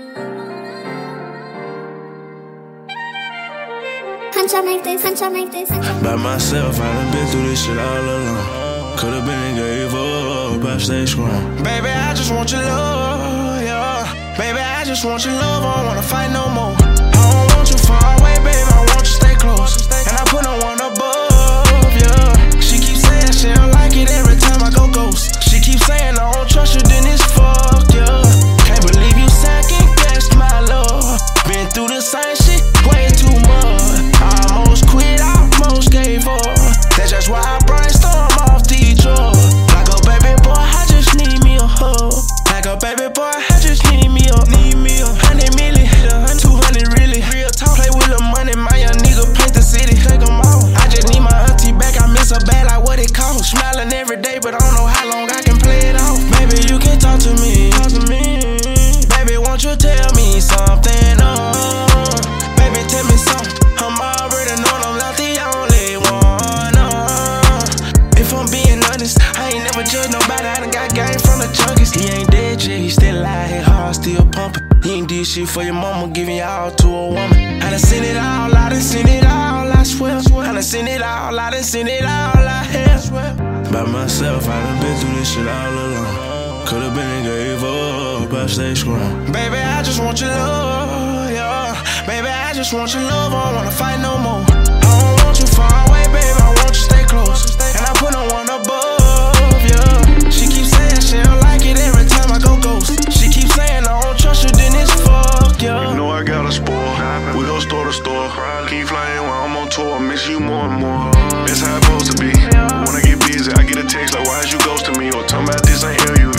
By myself, I done been through this shit all alone. Could've been and gave up, I stay strong. Baby, I just want your love, yeah. Baby, I just want your love, I don't wanna fight no more. I don't want you far away, baby, I want you stay close. And I put no one above, yeah. She keeps saying she don't like it every time I go ghost. She keeps saying I don't trust you, then it's fuck, yeah. Can't believe you second guessed my love. Been through the same shit way too much. I almost quit, I almost gave up. That's just why I brainstorm off these drugs. Like a baby boy, I just need me a hug. Like a baby boy, I just need me a 100 million, 200 really. Real talk, play with the money, my young nigga paint the city. Take 'em all. I just need my auntie back, I miss her bad like what it costs. Smiling every day, but I don't know how long I can play it off. Baby, you can talk to me. Baby, won't you tell me something? Baby, tell me something. I'm already knowing I'm not the only one. If I'm being honest, I ain't never judged nobody. I done got game from the junkies. He ain't dead yet, he still alive, his heart still pumping. He ain't did shit for your mama, giving you all to a woman. I done seen it all, I done seen it all, I swear. I done seen it all, I done seen it all, I swear. By myself, I done been through this shit all alone. Could've been and gave up, I stay strong. Baby, I just want your love, yeah. Baby, I just want your love, I don't wanna fight no more. I don't want you far away, baby, I want you stay close. And I put no one above, yeah. She keeps saying she don't like it every time I go ghost. She keeps saying I don't trust you, then it's fuck, yeah. You know I got a spoil, we go store to store. Keep flying while I'm on tour, miss you more and more. That's how it's supposed to be. When I get busy, I get a text like, why is you ghosting me? Or talking about this ain't LUV.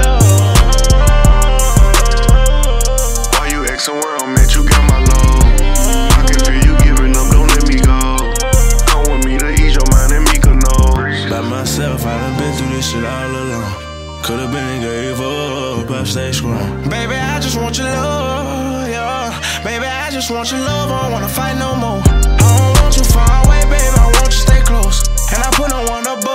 Why you asking where I'm at? You got my love. I can feel you giving up, don't let me go. Come with me to ease your mind and make a know. By myself, I done been through this shit all alone. Could've been and gave up, I stay strong. Baby, I just want your love, yeah. Baby, I just want your love, I don't wanna fight no more. I don't want you far away, baby, I want you stay close. And I put no one above.